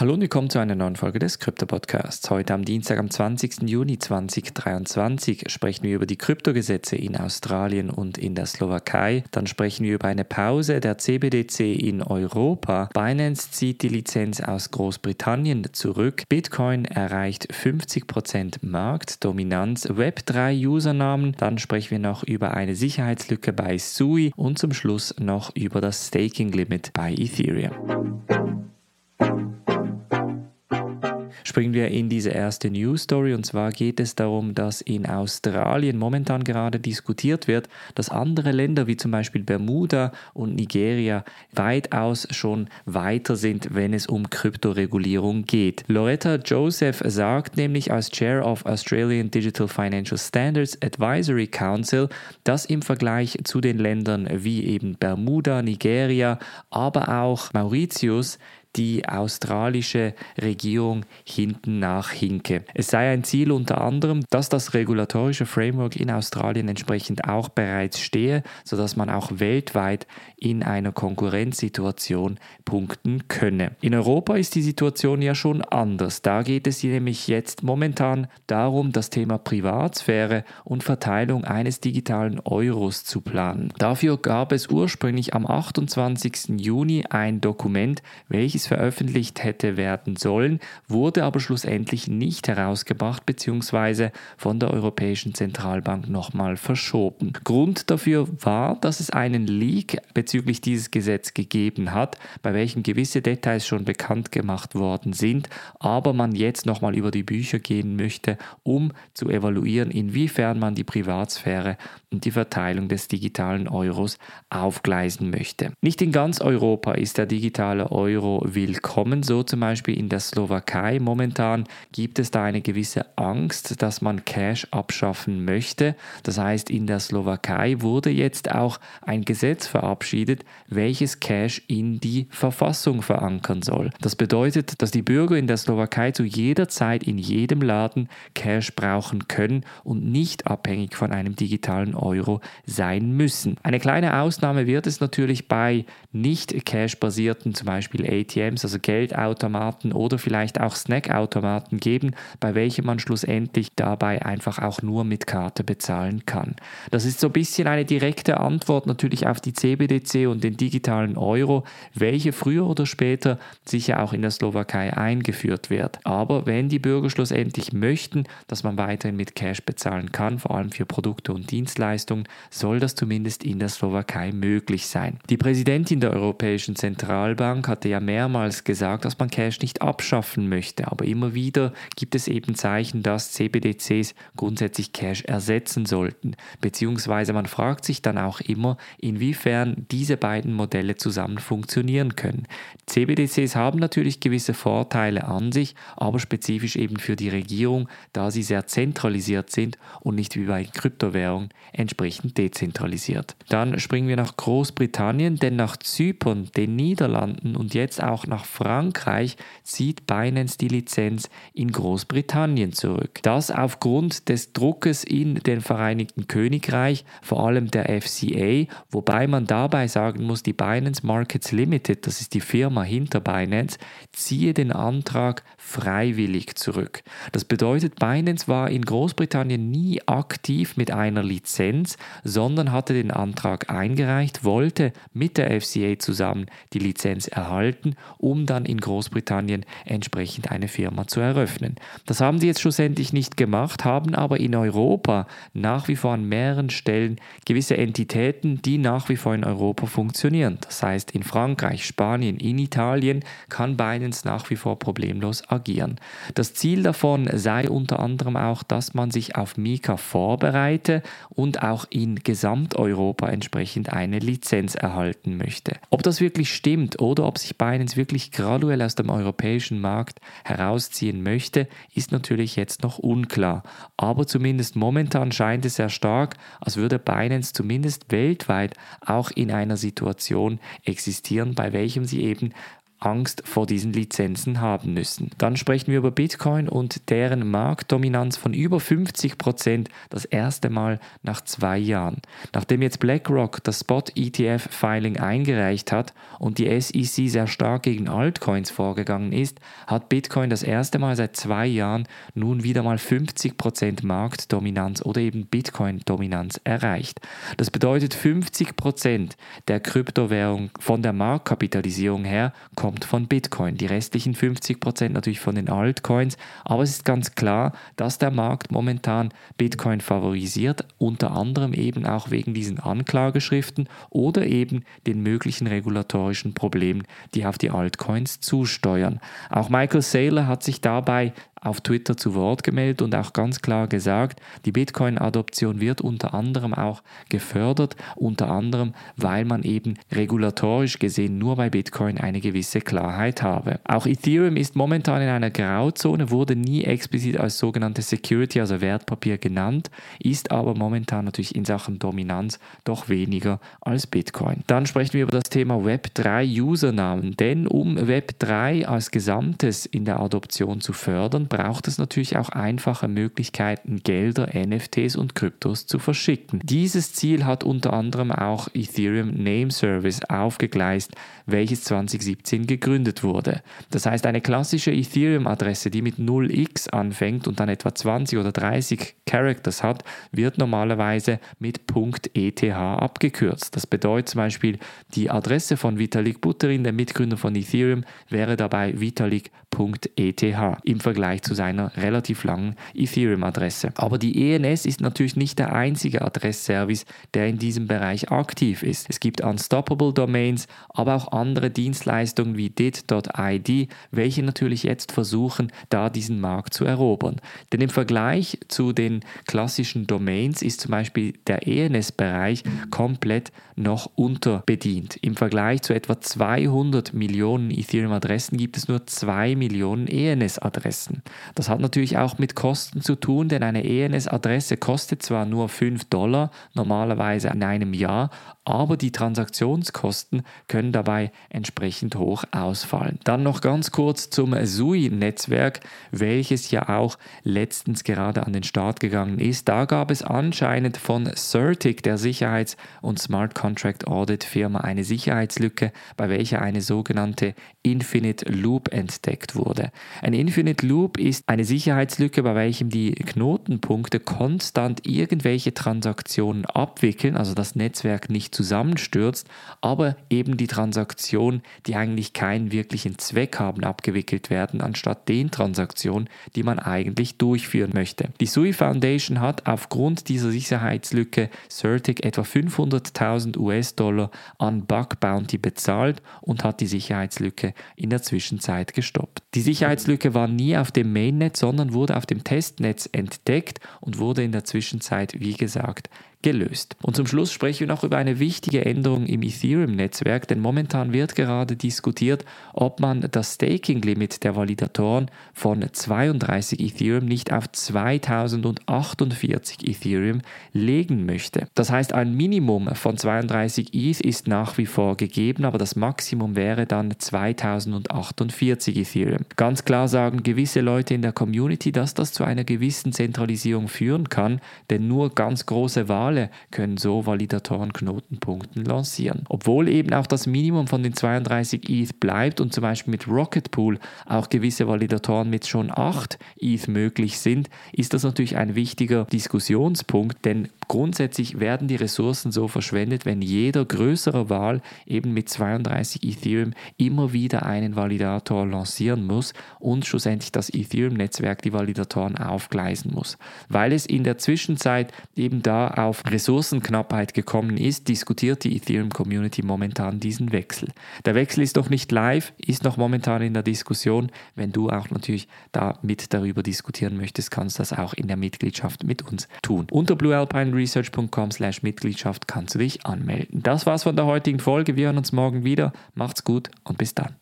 Hallo und willkommen zu einer neuen Folge des Krypto-Podcasts. Heute am Dienstag, am 20. Juni 2023 sprechen wir über die Kryptogesetze in Australien und in der Slowakei. Dann sprechen wir über eine Pause der CBDC in Europa. Binance zieht die Lizenz aus Großbritannien zurück. Bitcoin erreicht 50% Marktdominanz. Web3-Usernamen. Dann sprechen wir noch über eine Sicherheitslücke bei Sui und zum Schluss noch über das Staking-Limit bei Ethereum. Springen wir in diese erste News-Story, und zwar geht es darum, dass in Australien momentan gerade diskutiert wird, dass andere Länder wie zum Beispiel Bermuda und Nigeria weitaus schon weiter sind, wenn es um Kryptoregulierung geht. Loretta Joseph sagt nämlich als Chair of Australian Digital Financial Standards Advisory Council, dass im Vergleich zu den Ländern wie eben Bermuda, Nigeria, aber auch Mauritius die australische Regierung hinten nachhinke. Es sei ein Ziel unter anderem, dass das regulatorische Framework in Australien entsprechend auch bereits stehe, sodass man auch weltweit in einer Konkurrenzsituation punkten könne. In Europa ist die Situation ja schon anders. Da geht es nämlich jetzt momentan darum, das Thema Privatsphäre und Verteilung eines digitalen Euros zu planen. Dafür gab es ursprünglich am 28. Juni ein Dokument, welches veröffentlicht hätte werden sollen, wurde aber schlussendlich nicht herausgebracht bzw. von der Europäischen Zentralbank nochmal verschoben. Grund dafür war, dass es einen Leak bezüglich dieses Gesetzes gegeben hat, bei welchem gewisse Details schon bekannt gemacht worden sind, aber man jetzt nochmal über die Bücher gehen möchte, um zu evaluieren, inwiefern man die Privatsphäre und die Verteilung des digitalen Euros aufgleisen möchte. Nicht in ganz Europa ist der digitale Euro willkommen, so zum Beispiel in der Slowakei. Momentan gibt es da eine gewisse Angst, dass man Cash abschaffen möchte. Das heißt, in der Slowakei wurde jetzt auch ein Gesetz verabschiedet, welches Cash in die Verfassung verankern soll. Das bedeutet, dass die Bürger in der Slowakei zu jeder Zeit in jedem Laden Cash brauchen können und nicht abhängig von einem digitalen Euro sein müssen. Eine kleine Ausnahme wird es natürlich bei nicht Cash-basierten, zum Beispiel ATMs, also Geldautomaten oder vielleicht auch Snackautomaten geben, bei welchen man schlussendlich dabei einfach auch nur mit Karte bezahlen kann. Das ist so ein bisschen eine direkte Antwort natürlich auf die CBDC und den digitalen Euro, welche früher oder später sicher auch in der Slowakei eingeführt wird. Aber wenn die Bürger schlussendlich möchten, dass man weiterhin mit Cash bezahlen kann, vor allem für Produkte und Dienstleistungen, soll das zumindest in der Slowakei möglich sein. Die Präsidentin der Europäischen Zentralbank hatte ja mehrmals gesagt, dass man Cash nicht abschaffen möchte, aber immer wieder gibt es eben Zeichen, dass CBDCs grundsätzlich Cash ersetzen sollten, beziehungsweise man fragt sich dann auch immer, inwiefern diese beiden Modelle zusammen funktionieren können. CBDCs haben natürlich gewisse Vorteile an sich, aber spezifisch eben für die Regierung, da sie sehr zentralisiert sind und nicht wie bei Kryptowährungen entsprechend dezentralisiert. Dann springen wir nach Großbritannien, denn nach Zypern, den Niederlanden und jetzt auch nach Frankreich zieht Binance die Lizenz in Großbritannien zurück. Das aufgrund des Druckes in den Vereinigten Königreich, vor allem der FCA, wobei man dabei sagen muss, die Binance Markets Limited, das ist die Firma hinter Binance, ziehe den Antrag freiwillig zurück. Das bedeutet, Binance war in Großbritannien nie aktiv mit einer Lizenz, sondern hatte den Antrag eingereicht, wollte mit der FCA zusammen die Lizenz erhalten, um dann in Großbritannien entsprechend eine Firma zu eröffnen. Das haben sie jetzt schlussendlich nicht gemacht, haben aber in Europa nach wie vor an mehreren Stellen gewisse Entitäten, die nach wie vor in Europa funktionieren. Das heißt, in Frankreich, Spanien, in Italien kann Binance nach wie vor problemlos agieren. Das Ziel davon sei unter anderem auch, dass man sich auf MiCA vorbereite und auch in Gesamteuropa entsprechend eine Lizenz erhalten möchte. Ob das wirklich stimmt oder ob sich Binance wirklich graduell aus dem europäischen Markt herausziehen möchte, ist natürlich jetzt noch unklar. Aber zumindest momentan scheint es sehr stark, als würde Binance zumindest weltweit auch in einer Situation existieren, bei welchem sie eben Angst vor diesen Lizenzen haben müssen. Dann sprechen wir über Bitcoin und deren Marktdominanz von über 50% das erste Mal nach 2 Jahren. Nachdem jetzt BlackRock das Spot-ETF-Filing eingereicht hat und die SEC sehr stark gegen Altcoins vorgegangen ist, hat Bitcoin das erste Mal seit 2 Jahren nun wieder mal 50% Marktdominanz oder eben Bitcoin-Dominanz erreicht. Das bedeutet, 50% der Kryptowährung von der Marktkapitalisierung her kommt von Bitcoin. Die restlichen 50% natürlich von den Altcoins, aber es ist ganz klar, dass der Markt momentan Bitcoin favorisiert, unter anderem eben auch wegen diesen Anklageschriften oder eben den möglichen regulatorischen Problemen, die auf die Altcoins zusteuern. Auch Michael Saylor hat sich dabei auf Twitter zu Wort gemeldet und auch ganz klar gesagt, die Bitcoin-Adoption wird unter anderem auch gefördert, unter anderem, weil man eben regulatorisch gesehen nur bei Bitcoin eine gewisse Klarheit habe. Auch Ethereum ist momentan in einer Grauzone, wurde nie explizit als sogenannte Security, also Wertpapier genannt, ist aber momentan natürlich in Sachen Dominanz doch weniger als Bitcoin. Dann sprechen wir über das Thema Web3-Usernamen, denn um Web3 als Gesamtes in der Adoption zu fördern, braucht es natürlich auch einfache Möglichkeiten, Gelder, NFTs und Kryptos zu verschicken. Dieses Ziel hat unter anderem auch Ethereum Name Service aufgegleist, welches 2017 gegründet wurde. Das heißt, eine klassische Ethereum-Adresse, die mit 0x anfängt und dann etwa 20 oder 30 Characters hat, wird normalerweise mit .eth abgekürzt. Das bedeutet zum Beispiel, die Adresse von Vitalik Buterin, der Mitgründer von Ethereum, wäre dabei vitalik.eth im Vergleich zu seiner relativ langen Ethereum-Adresse. Aber die ENS ist natürlich nicht der einzige Adressservice, der in diesem Bereich aktiv ist. Es gibt Unstoppable Domains, aber auch andere Dienstleistungen wie dit.id, welche natürlich jetzt versuchen, da diesen Markt zu erobern. Denn im Vergleich zu den klassischen Domains ist zum Beispiel der ENS-Bereich komplett noch unterbedient. Im Vergleich zu etwa 200 Millionen Ethereum-Adressen gibt es nur 2 Millionen ENS-Adressen. Das hat natürlich auch mit Kosten zu tun, denn eine ENS-Adresse kostet zwar nur $5 normalerweise in einem Jahr, aber die Transaktionskosten können dabei entsprechend hoch ausfallen. Dann noch ganz kurz zum SUI-Netzwerk, welches ja auch letztens gerade an den Start gegangen ist. Da gab es anscheinend von Certic, der Sicherheits- und Smart Contract Audit Firma, eine Sicherheitslücke, bei welcher eine sogenannte Infinite Loop entdeckt wurde. Ein Infinite Loop ist eine Sicherheitslücke, bei welchem die Knotenpunkte konstant irgendwelche Transaktionen abwickeln, also das Netzwerk nicht zusammenstürzt, aber eben die Transaktionen, die eigentlich keinen wirklichen Zweck haben, abgewickelt werden, anstatt den Transaktionen, die man eigentlich durchführen möchte. Die SUI Foundation hat aufgrund dieser Sicherheitslücke Certic etwa $500.000 an Bug Bounty bezahlt und hat die Sicherheitslücke in der Zwischenzeit gestoppt. Die Sicherheitslücke war nie auf dem Mainnet, sondern wurde auf dem Testnetz entdeckt und wurde in der Zwischenzeit, wie gesagt, gelöst. Und zum Schluss sprechen wir noch über eine wichtige Änderung im Ethereum-Netzwerk, denn momentan wird gerade diskutiert, ob man das Staking-Limit der Validatoren von 32 Ethereum nicht auf 2048 Ethereum legen möchte. Das heißt, ein Minimum von 32 ETH ist nach wie vor gegeben, aber das Maximum wäre dann 2048 Ethereum. Ganz klar sagen gewisse Leute in der Community, dass das zu einer gewissen Zentralisierung führen kann, denn nur ganz große Wahlen können so Validatoren-Knotenpunkten lancieren. Obwohl eben auch das Minimum von den 32 ETH bleibt und zum Beispiel mit Rocket Pool auch gewisse Validatoren mit schon 8 ETH möglich sind, ist das natürlich ein wichtiger Diskussionspunkt, denn grundsätzlich werden die Ressourcen so verschwendet, wenn jeder größere Wahl eben mit 32 Ethereum immer wieder einen Validator lancieren muss und schlussendlich das Ethereum-Netzwerk die Validatoren aufgleisen muss. Weil es in der Zwischenzeit eben da auf Ressourcenknappheit gekommen ist, diskutiert die Ethereum-Community momentan diesen Wechsel. Der Wechsel ist noch nicht live, ist noch momentan in der Diskussion. Wenn du auch natürlich da mit darüber diskutieren möchtest, kannst du das auch in der Mitgliedschaft mit uns tun. Unter bluealpineresearch.com/Mitgliedschaft kannst du dich anmelden. Das war's von der heutigen Folge. Wir hören uns morgen wieder. Macht's gut und bis dann.